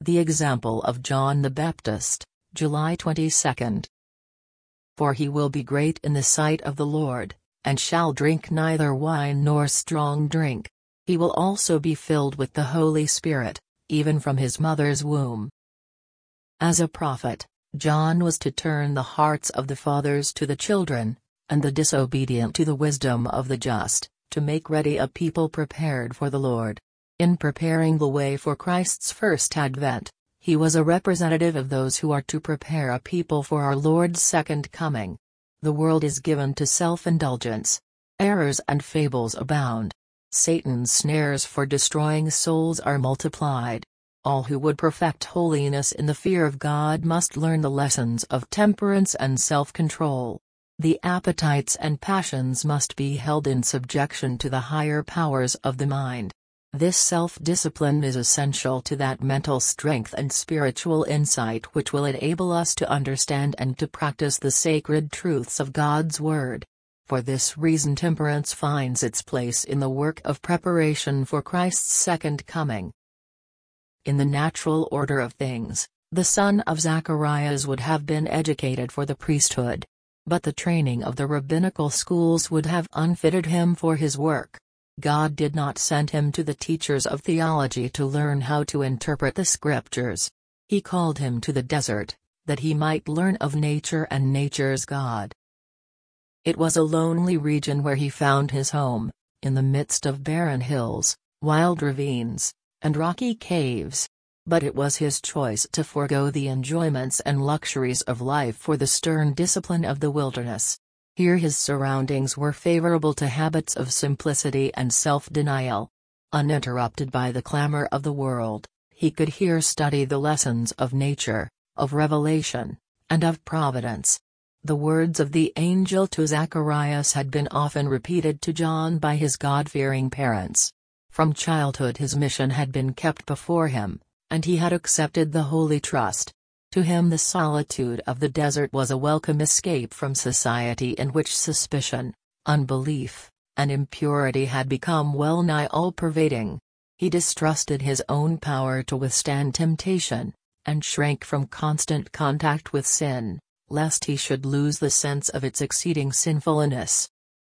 The example of John the Baptist, July 22. For he will be great in the sight of the Lord, and shall drink neither wine nor strong drink. He will also be filled with the Holy Spirit, even from his mother's womb. As a prophet, John was to turn the hearts of the fathers to the children, and the disobedient to the wisdom of the just, to make ready a people prepared for the Lord. In preparing the way for Christ's first advent, he was a representative of those who are to prepare a people for our Lord's second coming. The world is given to self-indulgence. Errors and fables abound. Satan's snares for destroying souls are multiplied. All who would perfect holiness in the fear of God must learn the lessons of temperance and self-control. The appetites and passions must be held in subjection to the higher powers of the mind. This self-discipline is essential to that mental strength and spiritual insight which will enable us to understand and to practice the sacred truths of God's Word. For this reason temperance finds its place in the work of preparation for Christ's second coming. In the natural order of things, the son of Zacharias would have been educated for the priesthood. But the training of the rabbinical schools would have unfitted him for his work. God did not send him to the teachers of theology to learn how to interpret the scriptures. He called him to the desert, that he might learn of nature and nature's God. It was a lonely region where he found his home, in the midst of barren hills, wild ravines, and rocky caves. But it was his choice to forego the enjoyments and luxuries of life for the stern discipline of the wilderness. Here his surroundings were favorable to habits of simplicity and self-denial. Uninterrupted by the clamor of the world, he could here study the lessons of nature, of revelation, and of providence. The words of the angel to Zacharias had been often repeated to John by his God-fearing parents. From childhood his mission had been kept before him, and he had accepted the holy trust. To him the solitude of the desert was a welcome escape from society in which suspicion, unbelief, and impurity had become well-nigh all-pervading. He distrusted his own power to withstand temptation, and shrank from constant contact with sin, lest he should lose the sense of its exceeding sinfulness.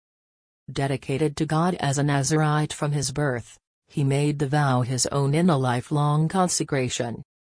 Dedicated to God as a Nazirite from his birth, he made the vow his own in a lifelong consecration.